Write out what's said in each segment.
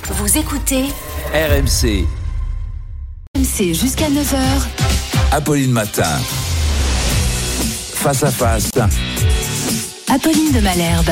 Vous écoutez RMC. RMC jusqu'à 9h. Apolline Matin. Face à face. Apolline de Malherbe.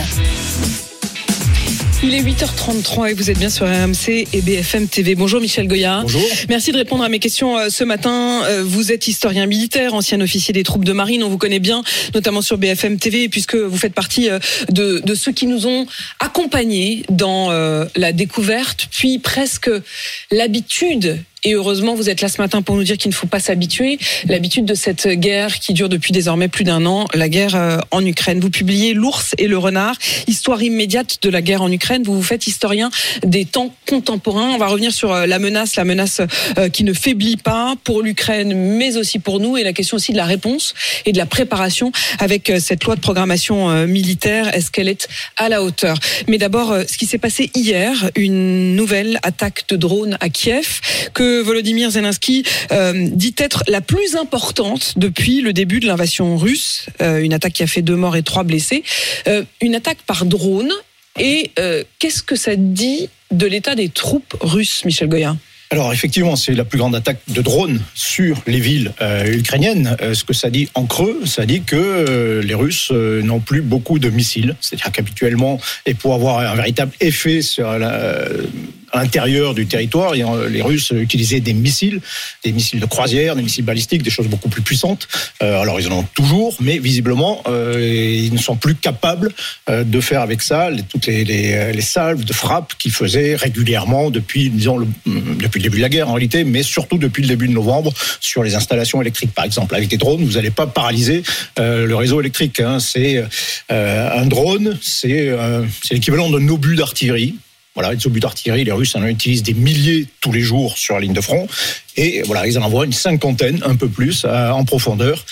Il est 8h33 et vous êtes bien sur RMC et BFM TV. Bonjour Michel Goya. Bonjour. Merci de répondre à mes questions ce matin. Vous êtes historien militaire, ancien officier des troupes de marine. On vous connaît bien, notamment sur BFM TV, puisque vous faites partie de ceux qui nous ont accompagnés dans la découverte, puis presque l'habitude. Et heureusement, vous êtes là ce matin pour nous dire qu'il ne faut pas s'habituer. L'habitude de cette guerre qui dure depuis désormais plus d'un an, la guerre en Ukraine. Vous publiez L'ours et le renard, histoire immédiate de la guerre en Ukraine. Vous vous faites historien des temps contemporains. On va revenir sur la menace qui ne faiblit pas pour l'Ukraine, mais aussi pour nous. Et la question aussi de la réponse et de la préparation avec cette loi de programmation militaire. Est-ce qu'elle est à la hauteur ? Mais d'abord, ce qui s'est passé hier, une nouvelle attaque de drone à Kiev, que Volodymyr Zelensky dit être la plus importante depuis le début de l'invasion russe. Une attaque qui a fait 2 morts et 3 blessés. Une attaque par drone. Et qu'est-ce que ça dit de l'état des troupes russes, Michel Goya ? Alors effectivement, c'est la plus grande attaque de drones sur les villes ukrainiennes. Ce que ça dit en creux, ça dit que les Russes n'ont plus beaucoup de missiles. C'est-à-dire qu'habituellement, et pour avoir un véritable effet sur à l'intérieur du territoire, les Russes utilisaient des missiles de croisière, des missiles balistiques, des choses beaucoup plus puissantes. Alors ils en ont toujours, mais visiblement ils ne sont plus capables de faire avec ça toutes les salves de frappe qu'ils faisaient régulièrement depuis le début de la guerre en réalité, mais surtout depuis le début de novembre sur les installations électriques. Par exemple, avec des drones, vous n'allez pas paralyser le réseau électrique. C'est un drone, c'est l'équivalent d'un obus d'artillerie. Voilà, les obus d'artillerie, les Russes en utilisent des milliers tous les jours sur la ligne de front. Et voilà, ils en envoient une 50aine, un peu plus, en profondeur.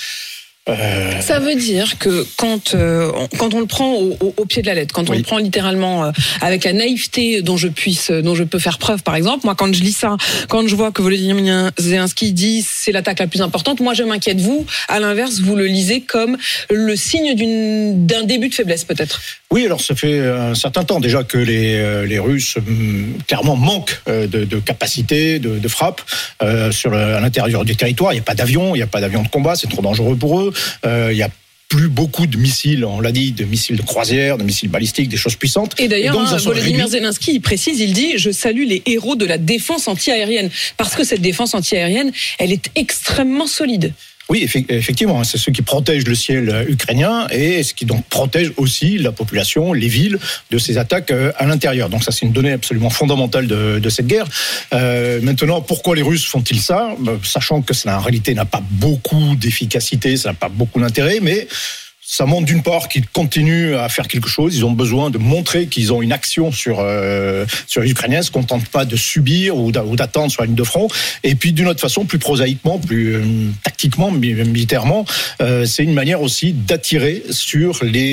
Ça veut dire que quand on le prend au pied de la lettre, quand on le prend littéralement avec la naïveté dont je peux faire preuve, par exemple, moi quand je lis ça, quand je vois que Volodymyr Zelensky dit c'est l'attaque la plus importante, moi je m'inquiète. Vous, à l'inverse, vous le lisez comme le signe d'un début de faiblesse peut-être. Oui, alors ça fait un certain temps déjà que les Russes clairement manquent de capacité de frappe à l'intérieur du territoire. Il n'y a pas d'avion, de combat, c'est trop dangereux pour eux. Il y a plus beaucoup de missiles, on l'a dit, de missiles de croisière, de missiles balistiques, des choses puissantes. Et d'ailleurs, Volodymyr Zelensky, il précise, il dit « Je salue les héros de la défense anti-aérienne ». Parce que cette défense anti-aérienne, elle est extrêmement solide. Oui, effectivement, c'est ce qui protège le ciel ukrainien et ce qui donc protège aussi la population, les villes de ces attaques à l'intérieur. Donc ça, c'est une donnée absolument fondamentale de cette guerre. Maintenant, pourquoi les Russes font-ils ça ? Sachant que ça, en réalité, n'a pas beaucoup d'efficacité, ça n'a pas beaucoup d'intérêt, mais ça montre d'une part qu'ils continuent à faire quelque chose. Ils ont besoin de montrer qu'ils ont une action sur les Ukrainiens, ne se contentent pas de subir ou d'attendre sur la ligne de front. Et puis d'une autre façon, plus prosaïquement, plus tactiquement, militairement, c'est une manière aussi d'attirer sur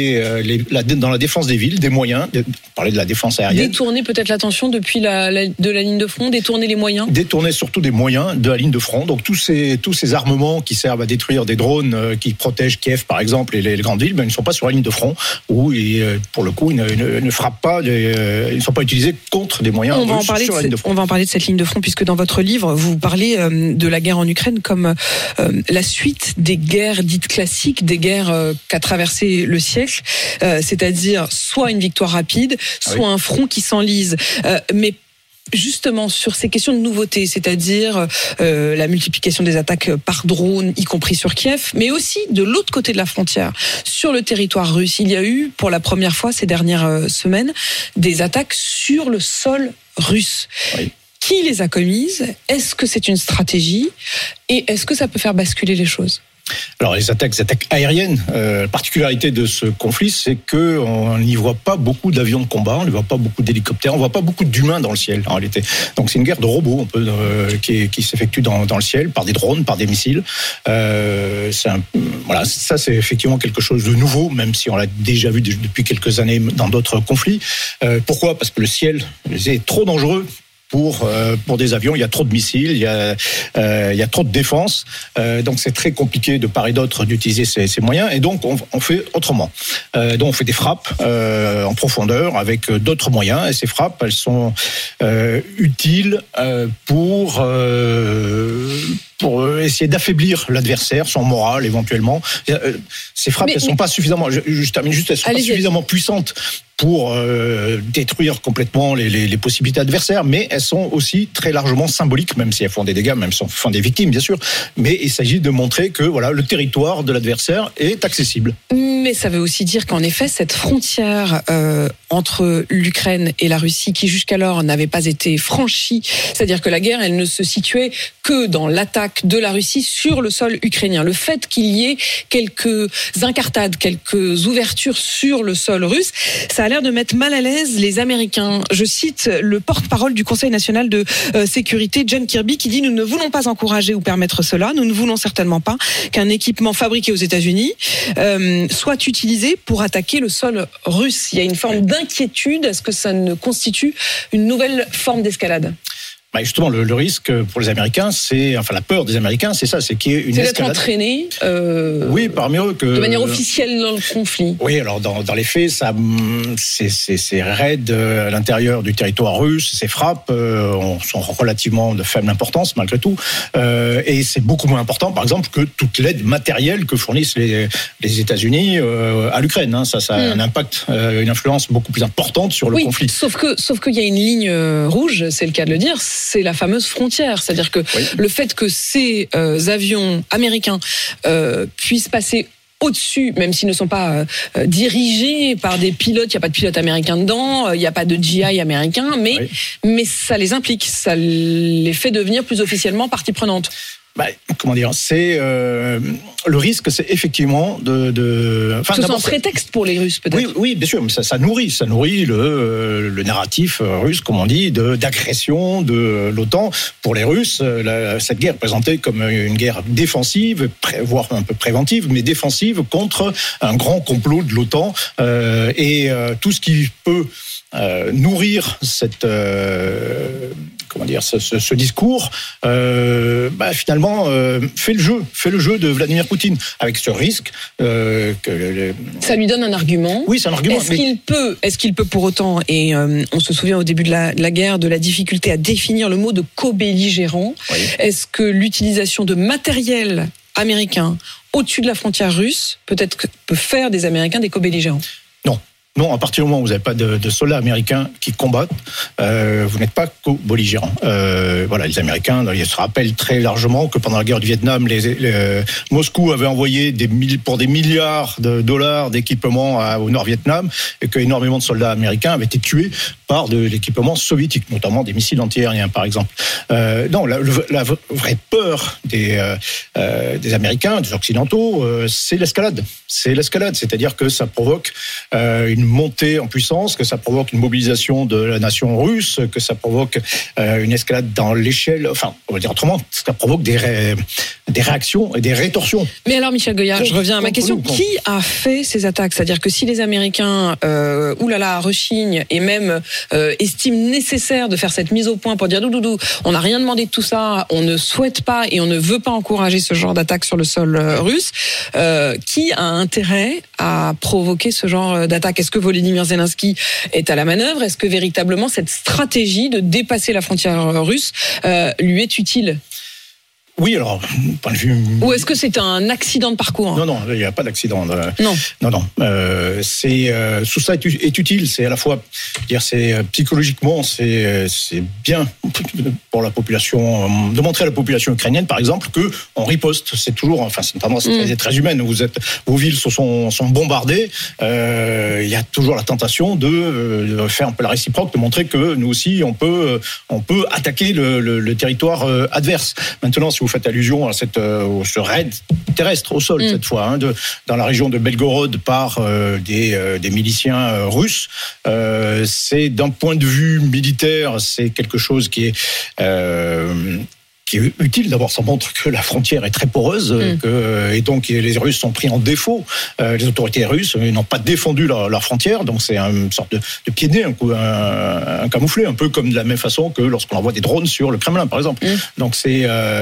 dans la défense des villes des moyens. On parlait de la défense aérienne. Détourner peut-être l'attention depuis de la ligne de front, détourner les moyens. Détourner surtout des moyens de la ligne de front. Donc tous ces armements qui servent à détruire des drones qui protègent Kiev par exemple et les grandes villes, mais ils ne sont pas sur la ligne de front où, pour le coup, ils ne frappent pas, ils ne sont pas utilisés contre des moyens russes sur la ligne de front. On va en parler de cette ligne de front, puisque dans votre livre, vous parlez de la guerre en Ukraine comme la suite des guerres dites classiques, des guerres qu'a traversé le siècle, c'est-à-dire soit une victoire rapide, soit un front qui s'enlise. Mais justement sur ces questions de nouveauté, c'est-à-dire la multiplication des attaques par drone, y compris sur Kiev, mais aussi de l'autre côté de la frontière, sur le territoire russe. Il y a eu, pour la première fois ces dernières semaines, des attaques sur le sol russe. Oui. Qui les a commises ? Est-ce que c'est une stratégie ? Et est-ce que ça peut faire basculer les choses ? Alors les attaques aériennes, la particularité de ce conflit, c'est qu'on n'y voit pas beaucoup d'avions de combat, on n'y voit pas beaucoup d'hélicoptères, on ne voit pas beaucoup d'humains dans le ciel en réalité. Donc c'est une guerre de robots qui s'effectue dans le ciel par des drones, par des missiles. Ça c'est effectivement quelque chose de nouveau, même si on l'a déjà vu depuis quelques années dans d'autres conflits. Pourquoi ? Parce que le ciel est trop dangereux pour des avions. Il y a trop de missiles, il y a trop de défense, donc c'est très compliqué de part et d'autre d'utiliser ces moyens. Et donc on fait autrement. Donc on fait des frappes en profondeur avec d'autres moyens. Et ces frappes, elles sont utiles pour essayer d'affaiblir l'adversaire, son moral éventuellement. Ces frappes, elles sont pas suffisamment. Je termine juste. Elles sont pas suffisamment puissantes pour détruire complètement les possibilités adversaires, mais elles sont aussi très largement symboliques, même si elles font des dégâts, même si elles font des victimes, bien sûr. Mais il s'agit de montrer que voilà, le territoire de l'adversaire est accessible. Mais ça veut aussi dire qu'en effet, cette frontière entre l'Ukraine et la Russie, qui jusqu'alors n'avait pas été franchie, c'est-à-dire que la guerre, elle ne se situait que dans l'attaque de la Russie sur le sol ukrainien. Le fait qu'il y ait quelques incartades, quelques ouvertures sur le sol russe, ça a l'air de mettre mal à l'aise les Américains. Je cite le porte-parole du Conseil national de sécurité, John Kirby, qui dit « Nous ne voulons pas encourager ou permettre cela. Nous ne voulons certainement pas qu'un équipement fabriqué aux États-Unis soit utilisé pour attaquer le sol russe. » Il y a une forme d'inquiétude. Est-ce que ça ne constitue une nouvelle forme d'escalade ? Justement, le risque pour les Américains, la peur des Américains, c'est ça, c'est qu'il y ait une escalade. D'être entraîné oui, parmi eux de manière officielle dans le conflit. Oui, alors dans les faits, ces raids à l'intérieur du territoire russe, ces frappes sont relativement de faible importance malgré tout, et c'est beaucoup moins important, par exemple, que toute l'aide matérielle que fournissent les États-Unis à l'Ukraine. Ça a un impact, une influence beaucoup plus importante sur le conflit. Sauf qu'il y a une ligne rouge, c'est le cas de le dire. C'est la fameuse frontière, c'est-à-dire que le fait que ces avions américains puissent passer au-dessus, même s'ils ne sont pas dirigés par des pilotes, il n'y a pas de pilote américain dedans, il n'y a pas de GI américain, mais ça les implique, ça les fait devenir plus officiellement partie prenante. C'est le risque, c'est effectivement de. Ce sont un prétexte pour les Russes, peut-être. Oui, bien sûr, mais ça nourrit le narratif russe, comme on dit, d'agression de l'OTAN. Pour les Russes, cette guerre est présentée comme une guerre défensive, voire un peu préventive, mais défensive contre un grand complot de l'OTAN et tout ce qui peut nourrir cette. Ce discours, finalement, fait le jeu de Vladimir Poutine, avec ce risque ça lui donne un argument. Oui, c'est un argument. Est-ce qu'il peut pour autant, et on se souvient au début de la guerre de la difficulté à définir le mot de co-belligérant, est-ce que l'utilisation de matériel américain au-dessus de la frontière russe peut faire des Américains des co-belligérants ? Non, à partir du moment où vous n'avez pas de soldats américains qui combattent, vous n'êtes pas co-belligérants. Les Américains, ils se rappellent très largement que pendant la guerre du Vietnam, Moscou avait envoyé pour des milliards de dollars d'équipements au Nord-Vietnam et qu'énormément de soldats américains avaient été tués par de l'équipement soviétique, notamment des missiles antiaériens, par exemple. La vraie peur des Américains, des Occidentaux, c'est l'escalade. C'est-à-dire que ça provoque une montée en puissance, que ça provoque une mobilisation de la nation russe, que ça provoque une escalade dans l'échelle, on va dire autrement, ça provoque des réactions et des rétorsions. Mais alors, Michel Goya, je reviens à ma question. Qui a fait ces attaques ? C'est-à-dire que si les Américains, rechignent et même estiment nécessaire de faire cette mise au point pour dire doudou, on n'a rien demandé de tout ça, on ne souhaite pas et on ne veut pas encourager ce genre d'attaque sur le sol russe, qui a intérêt à provoquer ce genre d'attaque ? Est-ce que Volodymyr Zelensky est à la manœuvre ? Est-ce que véritablement cette stratégie de dépasser la frontière russe lui est utile ? Oui, alors, point de vue. Ou est-ce que c'est un accident de parcours ? Non, il n'y a pas d'accident. Non. Tout ça est utile. C'est à la fois, psychologiquement, c'est bien pour la population, de montrer à la population ukrainienne, par exemple, que on riposte. C'est toujours, c'est une tendance très humaine. Vos villes sont bombardées. Il y a toujours la tentation de faire un peu la réciproque, de montrer que nous aussi, on peut attaquer le territoire adverse. Maintenant, si vous faites allusion à ce raid terrestre au sol cette fois, dans la région de Belgorod par des miliciens russes, c'est d'un point de vue militaire, c'est quelque chose qui est qui est utile. D'abord, ça montre que la frontière est très poreuse, et donc les Russes sont pris en défaut. Les autorités russes n'ont pas défendu leur frontière, donc c'est une sorte de pied de nez, un camouflet, un peu comme de la même façon que lorsqu'on envoie des drones sur le Kremlin, par exemple. Donc c'est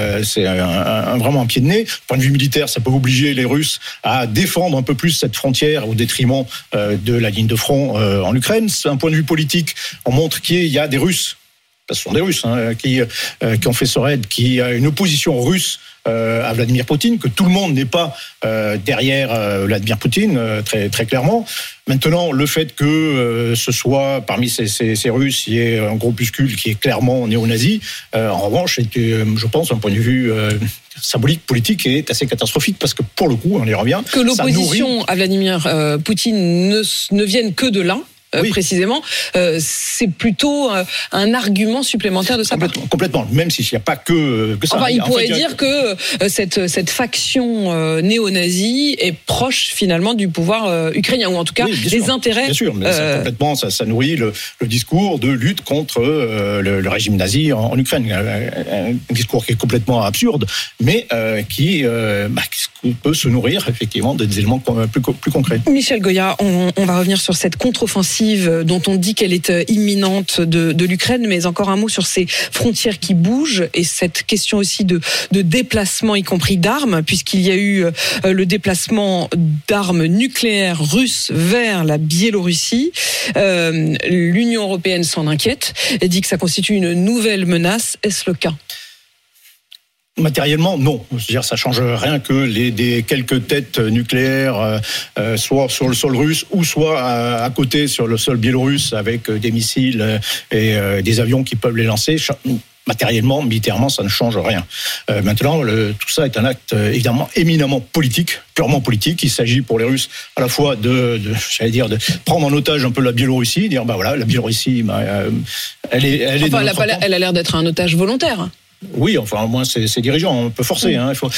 vraiment un pied de nez. Du point de vue militaire, ça peut obliger les Russes à défendre un peu plus cette frontière au détriment de la ligne de front en Ukraine. C'est un point de vue politique. On montre qu'il y a des Russes. Ce sont des Russes qui ont fait ce raid, qui a une opposition russe à Vladimir Poutine, que tout le monde n'est pas derrière Vladimir Poutine, très, très clairement. Maintenant, le fait que ce soit parmi ces Russes, il y ait un groupuscule qui est clairement néo-nazi, en revanche, je pense, d'un point de vue symbolique, politique, est assez catastrophique, parce que pour le coup, on y revient. Que l'opposition à Vladimir Poutine ne vienne que de là. Oui. Précisément, c'est plutôt un argument supplémentaire de sa part. Complètement, même s'il n'y a pas que ça. Enfin, il pourrait dire que cette faction néo-nazie est proche finalement du pouvoir ukrainien, ou en tout cas des intérêts. Bien sûr, mais complètement, ça nourrit le discours de lutte contre le régime nazi en Ukraine. Un discours qui est complètement absurde, mais qui peut se nourrir effectivement des éléments plus concrets. Michel Goya, on va revenir sur cette contre-offensive dont on dit qu'elle est imminente de l'Ukraine, mais encore un mot sur ces frontières qui bougent et cette question aussi de déplacement, y compris d'armes, puisqu'il y a eu le déplacement d'armes nucléaires russes vers la Biélorussie. L'Union européenne s'en inquiète et dit que ça constitue une nouvelle menace. Est-ce le cas ? Matériellement, non. C'est-à-dire, ça change rien que des quelques têtes nucléaires, soit sur le sol russe ou soit à côté sur le sol biélorusse avec des missiles et des avions qui peuvent les lancer. Matériellement, militairement, ça ne change rien. Maintenant, tout ça est un acte évidemment éminemment politique, purement politique. Il s'agit pour les Russes à la fois de prendre en otage un peu la Biélorussie, dire la Biélorussie, elle est. Elle a l'air d'être un otage volontaire. Oui, enfin, au moins, ses dirigeants, on peut forcer.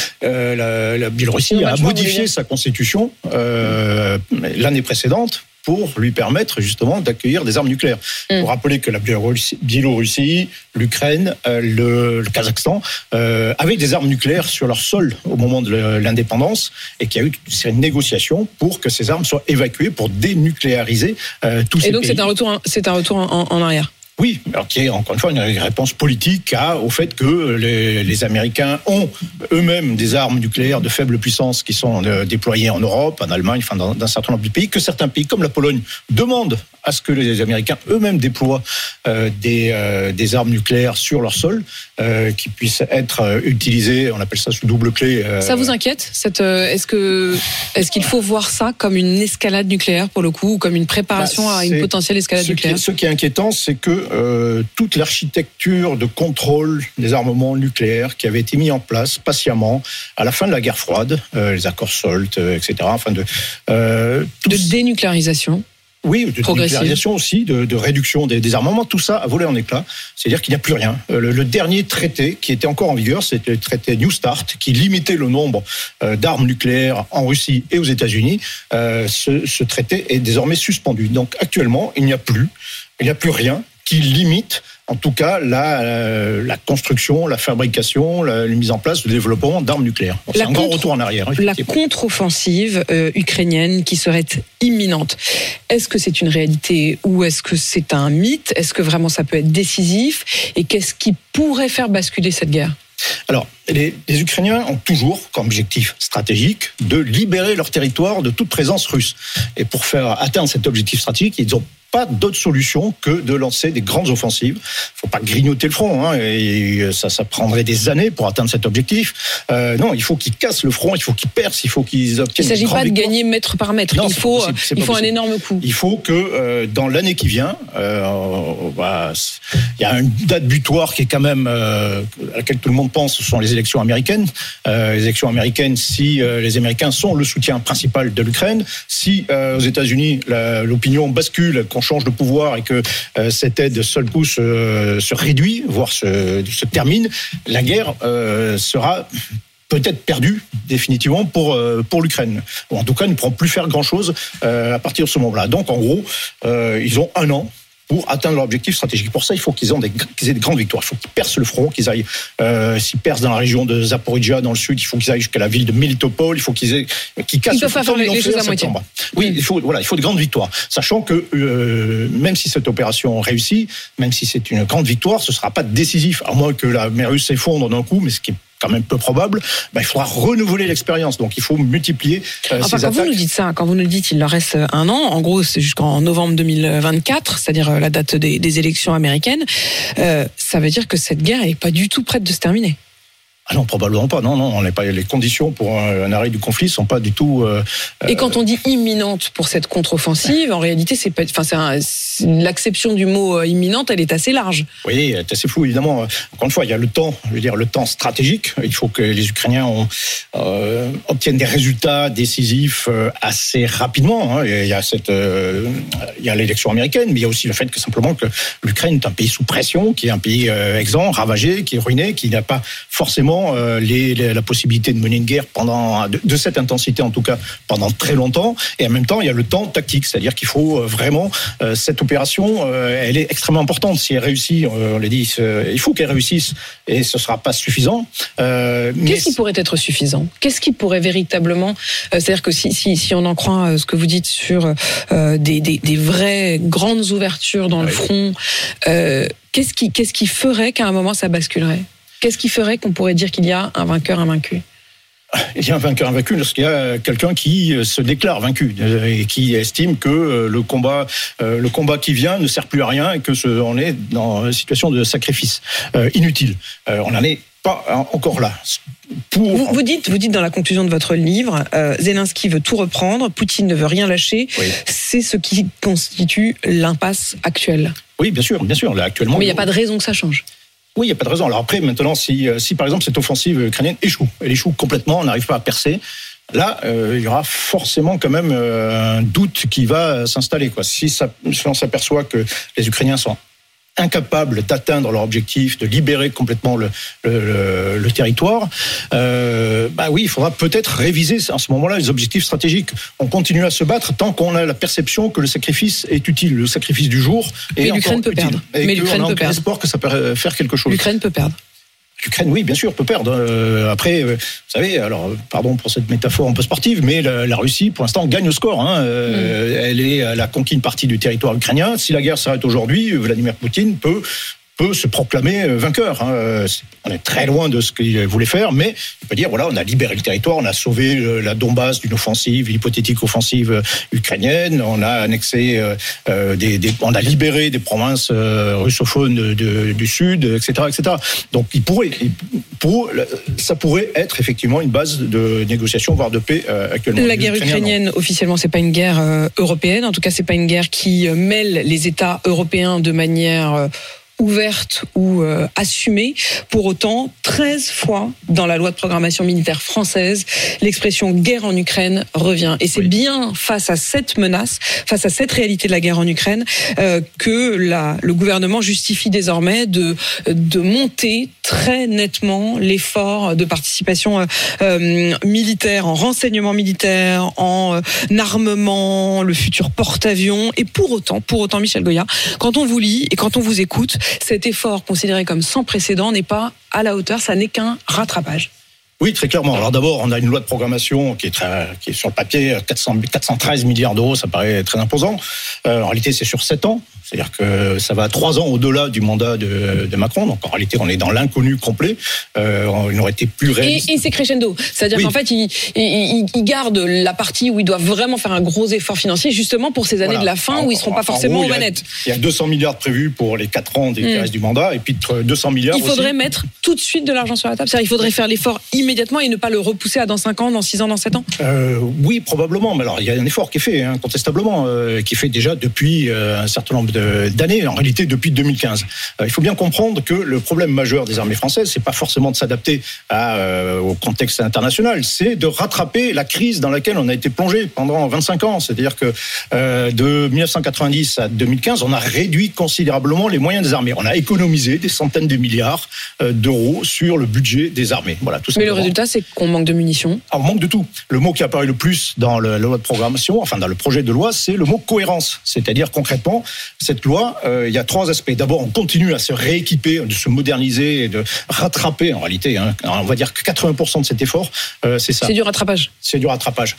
La Biélorussie a modifié sa constitution l'année précédente pour lui permettre justement d'accueillir des armes nucléaires. Pour rappeler que la Biélorussie, l'Ukraine, le Kazakhstan avaient des armes nucléaires sur leur sol au moment de l'indépendance, et qu'il y a eu une négociation pour que ces armes soient évacuées pour dénucléariser tous ces pays. Et donc c'est un retour en arrière. Oui, alors qui est encore une fois une réponse politique au fait que les Américains ont eux-mêmes des armes nucléaires de faible puissance qui sont déployées en Europe, en Allemagne, enfin dans un certain nombre de pays, que certains pays comme la Pologne demandent à ce que les Américains eux-mêmes déploient des armes nucléaires sur leur sol, qui puissent être utilisées, on appelle ça sous double clé. Ça vous inquiète est-ce qu'il faut voir ça comme une escalade nucléaire pour le coup, ou comme une préparation à une potentielle escalade nucléaire ? Ce qui est inquiétant, c'est que toute l'architecture de contrôle des armements nucléaires qui avait été mis en place patiemment à la fin de la guerre froide, les accords SALT, etc. De dénucléarisation. Oui, de nucléarisation aussi, de réduction des armements, tout ça a volé en éclats. C'est-à-dire qu'il n'y a plus rien. Le dernier traité qui était encore en vigueur, c'était le traité New Start, qui limitait le nombre d'armes nucléaires en Russie et aux États-Unis. Ce traité est désormais suspendu. Donc actuellement, il n'y a plus rien qui limite, en tout cas, la construction, la fabrication, la mise en place, le développement d'armes nucléaires. C'est un grand retour en arrière. La contre-offensive ukrainienne qui serait imminente, est-ce que c'est une réalité ou est-ce que c'est un mythe ? Est-ce que vraiment ça peut être décisif ? Et qu'est-ce qui pourrait faire basculer cette guerre ? Alors, les Ukrainiens ont toujours comme objectif stratégique de libérer leur territoire de toute présence russe. Et pour faire atteindre cet objectif stratégique, ils ont pas d'autre solution que de lancer des grandes offensives. Faut pas grignoter le front, et ça prendrait des années pour atteindre cet objectif. Non, il faut qu'ils cassent le front, il faut qu'ils percent, il faut qu'ils obtiennent. Il ne s'agit pas de gagner mètre par mètre. Non, il faut un énorme coup. Il faut que dans l'année qui vient, il y a une date butoir qui est quand même à laquelle tout le monde pense. Ce sont les élections américaines. Les élections américaines, si les Américains sont le soutien principal de l'Ukraine, si aux États-Unis l'opinion bascule, qu'on change de pouvoir et que cette aide seul coup se réduit, voire se termine, la guerre sera peut-être perdue définitivement pour l'Ukraine. Ou en tout cas, ne pourront plus faire grand-chose à partir de ce moment-là. Donc en gros, ils ont un an pour atteindre leur objectif stratégique. Pour ça, il faut qu'ils aient des grandes victoires. Il faut qu'ils percent le front, qu'ils aillent, s'ils percent dans la région de Zaporizhzhia, dans le sud, il faut qu'ils aillent jusqu'à la ville de Melitopol, il faut qu'ils cassent le front. Ils peuvent pas faire les choses à moitié. Oui, il faut de grandes victoires. Sachant que, même si cette opération réussit, même si c'est une grande victoire, ce sera pas décisif, à moins que l'armée russe s'effondre d'un coup, mais ce qui est quand même peu probable, il faudra renouveler l'expérience. Donc il faut multiplier ces attaques. Quand vous nous dites ça, quand vous nous dites il leur reste un an, en gros c'est jusqu'en novembre 2024, c'est-à-dire la date des élections américaines, ça veut dire que cette guerre n'est pas du tout prête de se terminer. Ah non, probablement pas. Non, on n'est pas. Les conditions pour un arrêt du conflit sont pas du tout. Et quand on dit imminente pour cette contre-offensive, en réalité, l'acception du mot imminente, elle est assez large. Oui, elle est assez floue évidemment. Encore une fois, il y a le temps. Je veux dire, le temps stratégique. Il faut que les Ukrainiens obtiennent des résultats décisifs assez rapidement. Il y a l'élection américaine, mais il y a aussi le fait que simplement que l'Ukraine est un pays sous pression, qui est un pays exempt, ravagé, qui est ruiné, qui n'a pas forcément la possibilité de mener une guerre de cette intensité en tout cas pendant très longtemps. Et en même temps il y a le temps tactique, c'est-à-dire qu'il faut vraiment cette opération elle est extrêmement importante. Si elle réussit, on l'a dit, il faut qu'elle réussisse et ce sera pas suffisant. Qu'est-ce qui pourrait être suffisant? Qu'est-ce qui pourrait véritablement, c'est-à-dire que si on en croit ce que vous dites sur des vraies grandes ouvertures dans le front, qu'est-ce qui ferait qu'à un moment ça basculerait? Qu'est-ce qui ferait qu'on pourrait dire qu'il y a un vainqueur, un vaincu? Il y a un vainqueur, un vaincu lorsqu'il y a quelqu'un qui se déclare vaincu et qui estime que le combat qui vient ne sert plus à rien et que on est dans une situation de sacrifice inutile. On n'en est pas encore là. Vous dites dans la conclusion de votre livre, Zelensky veut tout reprendre, Poutine ne veut rien lâcher. Oui. C'est ce qui constitue l'impasse actuelle. Oui, bien sûr. Là, actuellement. Mais il n'y a pas de raison que ça change. Oui, il n'y a pas de raison. Alors après, maintenant, si par exemple cette offensive ukrainienne échoue, elle échoue complètement, on n'arrive pas à percer, là, il y aura forcément quand même un doute qui va s'installer. Si on s'aperçoit que les Ukrainiens sont incapables d'atteindre leur objectif, de libérer complètement le territoire, oui, il faudra peut-être réviser à ce moment-là les objectifs stratégiques. On continue à se battre tant qu'on a la perception que le sacrifice est utile, le sacrifice du jour est l'Ukraine peut perdre. Et l'Ukraine peut perdre. Espoir que ça peut faire quelque chose. L'Ukraine peut perdre. L'Ukraine, oui, bien sûr, peut perdre. Après, vous savez, alors, pardon pour cette métaphore un peu sportive, mais la Russie, pour l'instant, gagne au score. Elle a conquis une partie du territoire ukrainien. Si la guerre s'arrête aujourd'hui, Vladimir Poutine peut se proclamer vainqueur. On est très loin de ce qu'il voulait faire, mais il peut dire, voilà, on a libéré le territoire, on a sauvé la Donbass d'une offensive, l'hypothétique offensive ukrainienne, on a annexé, on a libéré des provinces russophones du sud, etc., etc. Donc ça pourrait être effectivement une base de négociation, voire de paix actuellement. La guerre ukrainienne, officiellement, c'est pas une guerre européenne. En tout cas, c'est pas une guerre qui mêle les États européens de manière ouverte ou assumée. Pour autant, 13 fois dans la loi de programmation militaire française, l'expression guerre en Ukraine revient. Et c'est bien face à cette menace, face à cette réalité de la guerre en Ukraine, que le gouvernement justifie désormais de monter très nettement l'effort de participation militaire, en renseignement militaire, en armement, le futur porte-avions. Et pour autant, Michel Goya, quand on vous lit et quand on vous écoute, cet effort considéré comme sans précédent n'est pas à la hauteur, ça n'est qu'un rattrapage. Oui, très clairement. Alors d'abord, on a une loi de programmation qui est sur le papier 413 milliards d'euros, ça paraît très imposant. En réalité, c'est sur 7 ans. C'est-à-dire que ça va 3 ans au-delà du mandat de Macron. Donc en réalité, on est dans l'inconnu complet. Il aurait été plus réaliste. Et c'est crescendo. C'est-à-dire qu'en fait, il garde la partie où ils doivent vraiment faire un gros effort financier, justement pour ces années de la fin où ils ne seront pas forcément aux manettes. Il y a 200 milliards prévus pour les 4 ans qui restent du mandat, et puis 200 milliards Il faudrait mettre tout de suite de l'argent sur la table. C'est-à-dire qu'il faudrait faire l'effort immédiatement et ne pas le repousser à dans 5 ans, dans 6 ans, dans 7 ans. Oui, probablement. Mais alors, il y a un effort qui est fait, incontestablement, qui est fait déjà depuis un certain nombre d'années, en réalité depuis 2015. Il faut bien comprendre que le problème majeur des armées françaises, c'est pas forcément de s'adapter au contexte international, c'est de rattraper la crise dans laquelle on a été plongé pendant 25 ans. C'est-à-dire que de 1990 à 2015, on a réduit considérablement les moyens des armées. On a économisé des centaines de milliards d'euros sur le budget des armées. Voilà, tout simplement. Mais le résultat, c'est qu'on manque de munitions. On manque de tout. Le mot qui apparaît le plus dans la loi de programmation, enfin dans le projet de loi, c'est le mot cohérence. C'est-à-dire concrètement, cette loi, il y a 3 aspects. D'abord, on continue à se rééquiper, de se moderniser et de rattraper, en réalité. On va dire que 80% de cet effort, c'est ça. C'est du rattrapage. C'est du rattrapage.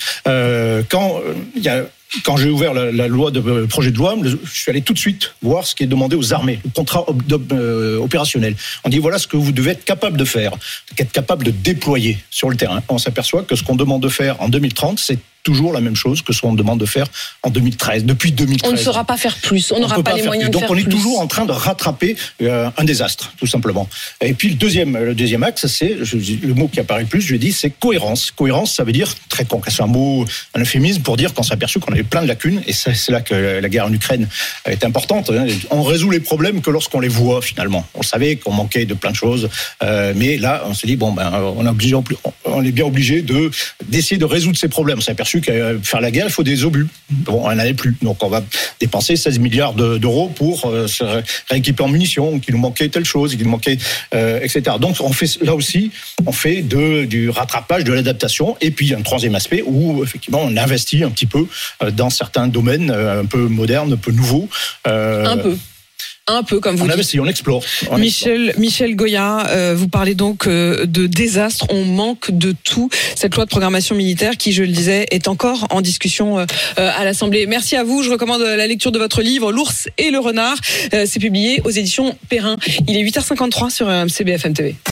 Quand j'ai ouvert la loi de projet de loi, je suis allé tout de suite voir ce qui est demandé aux armées, le contrat opérationnel. On dit voilà ce que vous devez être capable de faire, être capable de déployer sur le terrain. On s'aperçoit que ce qu'on demande de faire en 2030, c'est toujours la même chose que ce qu'on demande de faire en 2013. Depuis 2013. On ne saura pas faire plus. On n'aura pas les moyens de faire plus. Donc on est toujours en train de rattraper un désastre, tout simplement. Et puis le deuxième axe, c'est le mot qui apparaît le plus. Je l'ai dit, c'est cohérence. Cohérence, ça veut dire très concret. C'est un euphémisme pour dire qu'on s'est aperçu qu'on avait plein de lacunes. Et c'est là que la guerre en Ukraine est importante. On résout les problèmes que lorsqu'on les voit finalement. On savait qu'on manquait de plein de choses, mais là on s'est dit on est bien obligé d'essayer de résoudre ces problèmes. On s'est aperçu qu'à faire la guerre, il faut des obus. Bon, on n'en avait plus. Donc, on va dépenser 16 milliards d'euros pour se rééquiper en munitions, qu'il nous manquait telle chose, qu'il nous manquait, etc. Donc, là aussi, on fait du rattrapage, de l'adaptation. Et puis, il y a un troisième aspect où, effectivement, on investit un petit peu dans certains domaines un peu modernes, un peu nouveaux. Un peu, comme vous dites. On investit, on explore. Michel Goya, vous parlez donc de désastre. On manque de tout. Cette loi de programmation militaire qui, je le disais, est encore en discussion à l'Assemblée. Merci à vous. Je recommande la lecture de votre livre, L'ours et le renard. C'est publié aux éditions Perrin. Il est 8h53 sur RMC BFM TV.